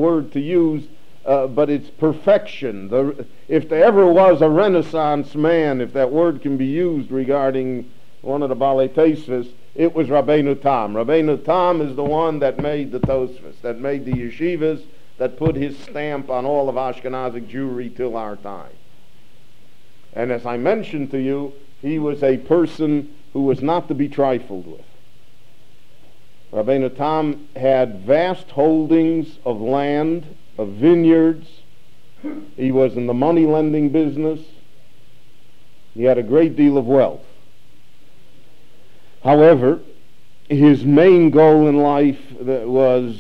word to use, but it's perfection. If there ever was a Renaissance man, if that word can be used regarding one of the Balei Tosfos, it was Rabbeinu Tam. Rabbeinu Tam is the one that made the Tosfos, that made the yeshivas, that put his stamp on all of Ashkenazic Jewry till our time. And as I mentioned to you, he was a person who was not to be trifled with. Rabbeinu Tam had vast holdings of land, of vineyards. He was in the money lending business. He had a great deal of wealth. However, his main goal in life was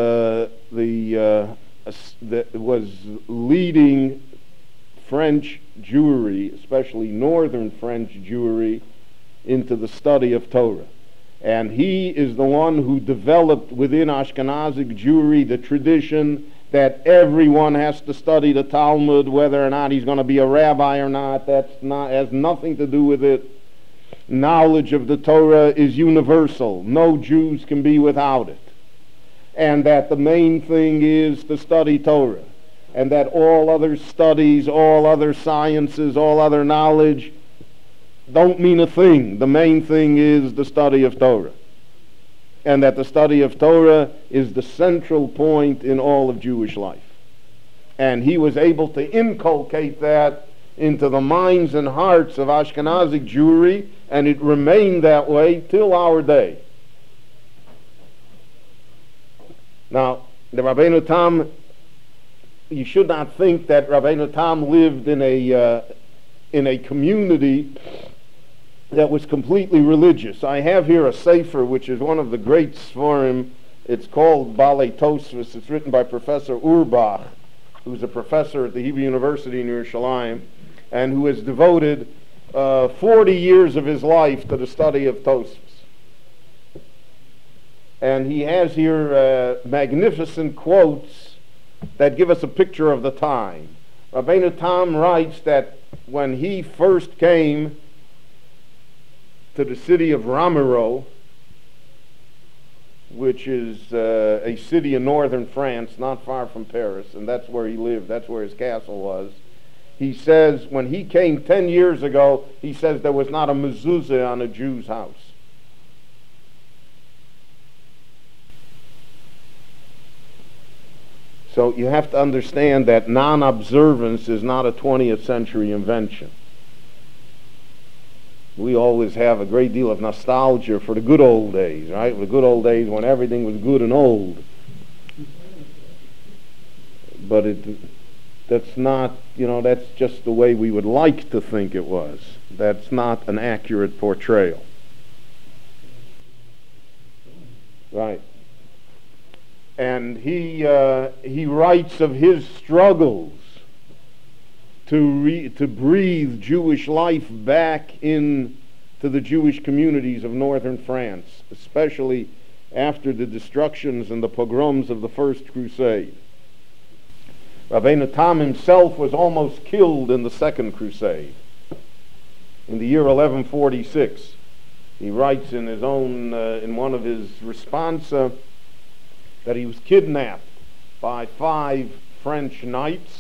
leading French Jewry, especially northern French Jewry, into the study of Torah. And he is the one who developed within Ashkenazic Jewry the tradition that everyone has to study the Talmud, whether or not he's going to be a rabbi or not. Has nothing to do with it. Knowledge of the Torah is universal. No Jews can be without it. And that the main thing is to study Torah. And that all other studies, all other sciences, all other knowledge don't mean a thing. The main thing is the study of Torah. And that the study of Torah is the central point in all of Jewish life. And he was able to inculcate that into the minds and hearts of Ashkenazic Jewry, and it remained that way till our day. Now, the Rabbeinu Tam, you should not think that Rabbeinu Tam lived in a community that was completely religious. I have here a sefer, which is one of the great sforim. It's called Balei Tosfos. It's written by Professor Urbach, who's a professor at the Hebrew University in Yerushalayim, and who has devoted 40 years of his life to the study of Tosfos. And he has here magnificent quotes that give us a picture of the time. Rabbeinu Tam writes that when he first came to the city of Ramiro, which is a city in northern France, not far from Paris, and that's where he lived, that's where his castle was. He says, when he came 10 years ago, he says there was not a mezuzah on a Jew's house. So you have to understand that non-observance is not a 20th century invention. We always have a great deal of nostalgia for the good old days, right? The good old days when everything was good and old. But that's not, that's just the way we would like to think it was. That's not an accurate portrayal. Right. And he writes of his struggles to breathe Jewish life back into the Jewish communities of northern France, especially after the destructions and the pogroms of the First Crusade. Rabbeinu Tam himself was almost killed in the Second Crusade. In the year 1146, he writes in his own, in one of his responsa, that he was kidnapped by 5 French knights,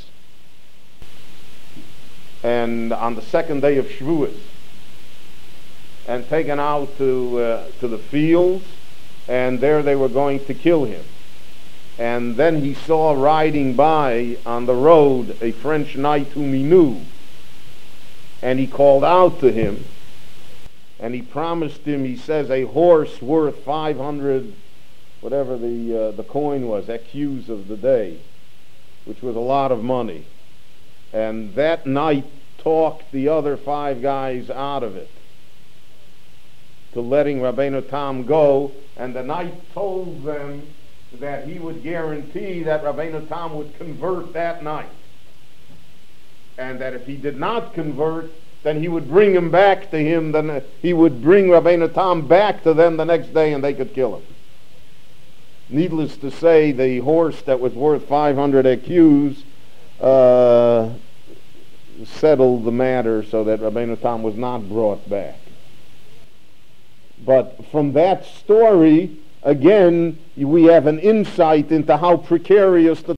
and on the second day of Shavuos, and taken out to the fields, and there they were going to kill him. And then he saw riding by on the road a French knight whom he knew, and he called out to him, and he promised him, he says, a horse worth 500, whatever the coin was, écus of the day, which was a lot of money. And that knight talked the other 5 guys out of it, to letting Rabbeinu Tam go, and the knight told them that he would guarantee that Rabbeinu Tam would convert that night, and that if he did not convert, then he would bring him back to him, then he would bring Rabbeinu Tam back to them the next day and they could kill him. Needless to say, the horse that was worth 500 écus settled the matter so that Rabbeinu Tam was not brought back. But from that story, again, we have an insight into how precarious the